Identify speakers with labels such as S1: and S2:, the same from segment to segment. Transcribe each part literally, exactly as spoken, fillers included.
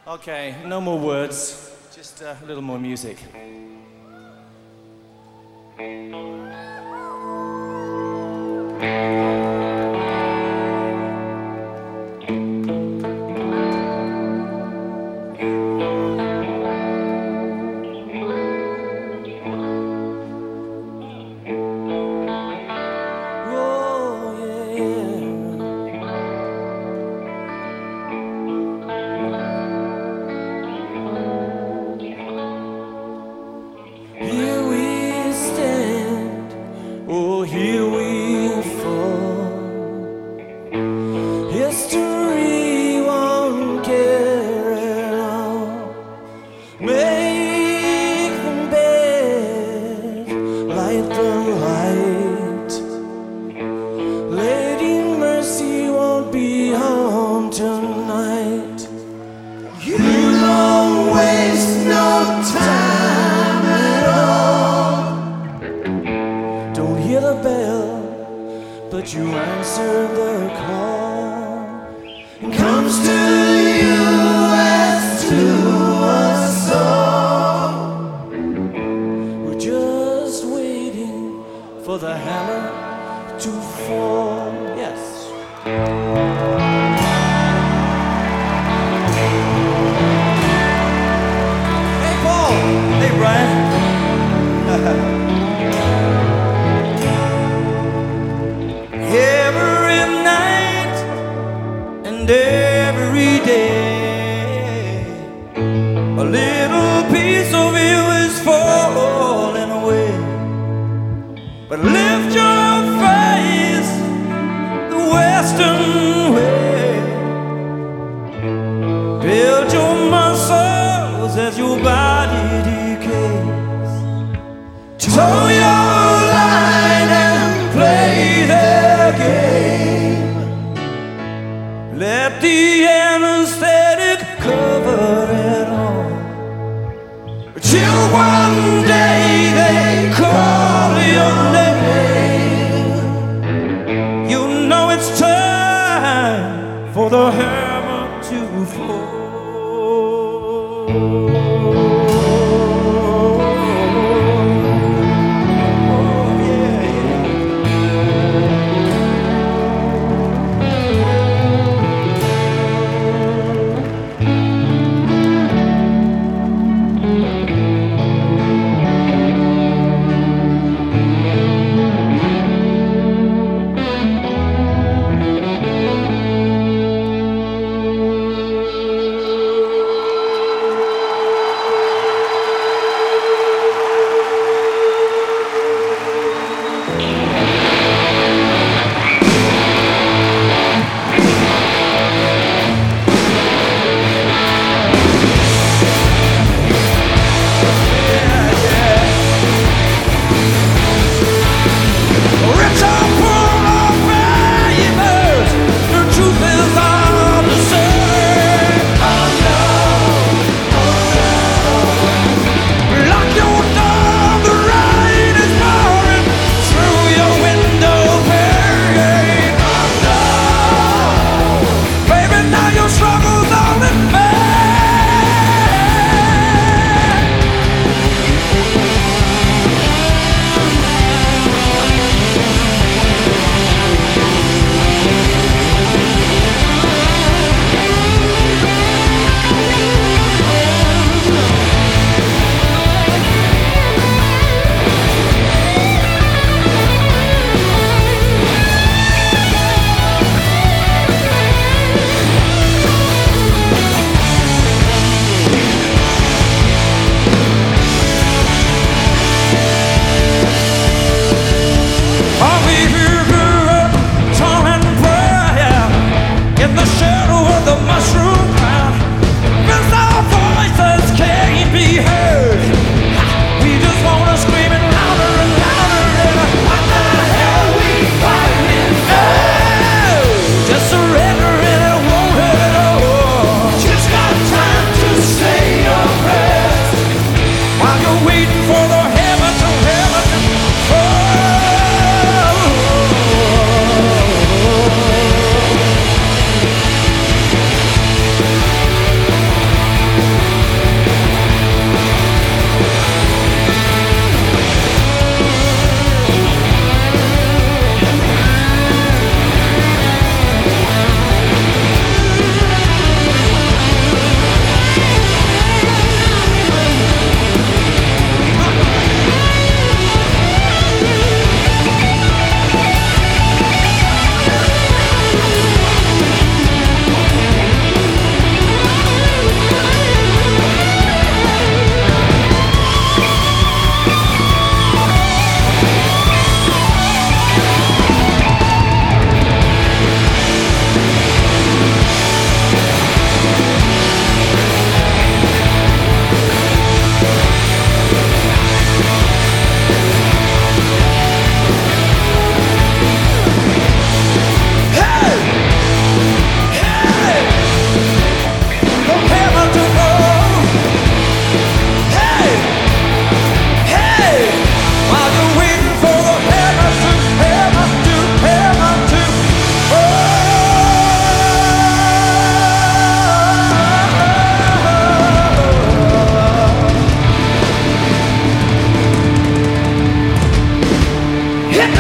S1: Okay, no more words, just uh, a little more music. But you answer the call. It comes to you as to a song. We're just waiting for the hammer to fall. Yes. Hey Paul. Hey Brian. Every night and every day, a little piece of you is falling away. But lift your face the western way. Build your muscles as your body decays. Toe your line and play the game. Let the anesthetic cover it all. Till one day they call your name. You know it's time for the hammer to fall.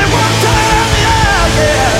S1: one time, yeah, yeah.